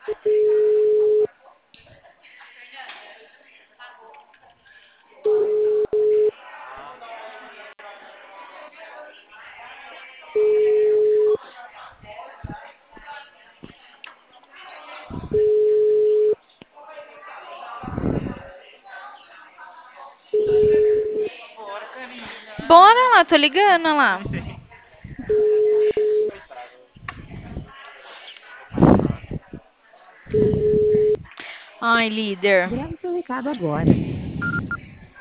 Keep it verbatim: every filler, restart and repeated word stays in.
Bora lá, tô ligando lá. Ai, líder. Grave seu recado agora.